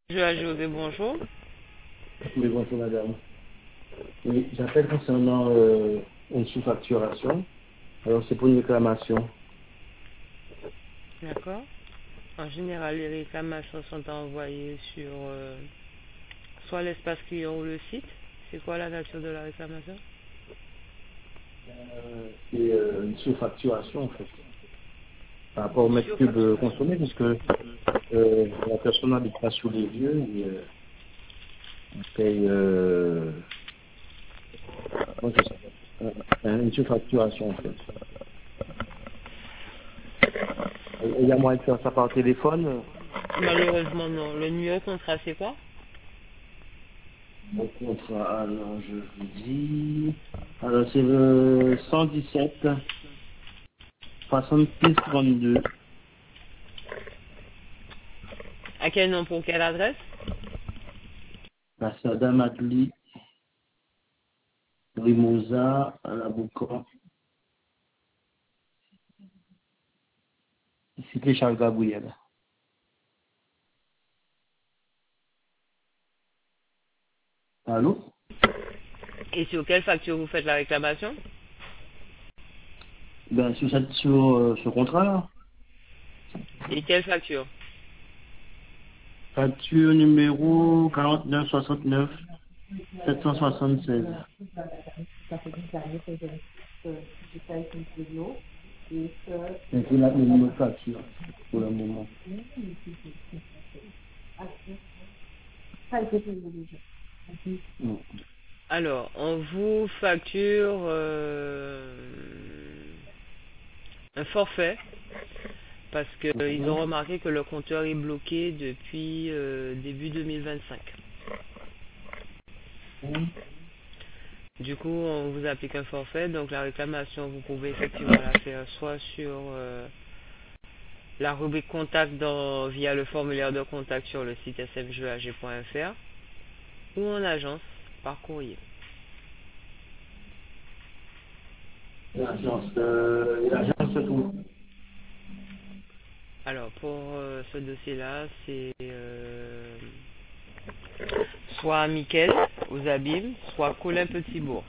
José, bonjour. Oui, bonjour madame. Oui, j'appelle concernant une sous-facturation. Alors c'est pour une réclamation. D'accord. En général, les réclamations sont envoyées sur soit l'espace client ou le site. C'est quoi la nature de la réclamation? C'est une sous-facturation en fait. Par rapport au mètre cube Surfacturation. consommé, puisque la personne n'habite pas sous les yeux et on paye comment ça s'appelle une sous-facturation en fait. Il y a moyen de faire ça par téléphone. Malheureusement, non. Le numéro contrat, c'est quoi? Mon contrat, alors je vous dis. Alors c'est le 117 66 32. À quel nom, pour quelle adresse? La Sada Matli, Rimosa, à la Boucan, cité Charles Gabriel. Allô? Et sur quelle facture vous faites la réclamation? Ben, sur ce contrat-là, Et quelle facture? facture numéro 4969 776. Et c'est la même facture pour le moment. Non. Alors, on vous facture un forfait parce qu'ils ont remarqué que le compteur est bloqué depuis début 2025. Du coup, on vous applique un forfait. Donc, la réclamation, vous pouvez effectivement la faire soit sur la rubrique contact via le formulaire de contact sur le site smgag.fr ou en agence par courrier. L'agence se trouve. Alors, pour ce dossier-là, c'est soit à Mickaël, aux Abîmes, soit Colin Petitbourg.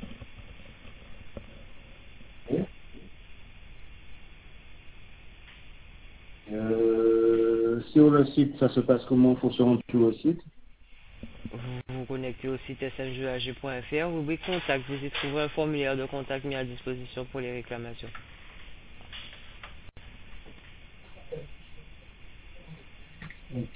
Sur le site, ça se passe comment? Il faut se rendre sur le site. Vous vous connectez au site smgag.fr, rubrique contact. Vous y trouverez un formulaire de contact mis à disposition pour les réclamations. Ok.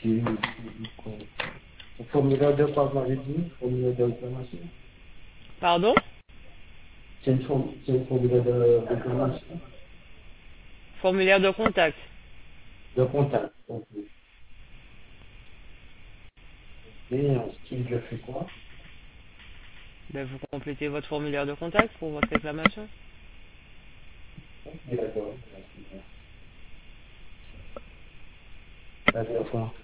Le formulaire de quoi vous m'avez dit? Formulaire de réclamation. Pardon? C'est une formulaire de réclamation. Formulaire de contact. De contact. Ok. Et ensuite, je fais quoi? Ben, vous complétez votre formulaire de contact pour votre réclamation. Ok, d'accord. D'accord.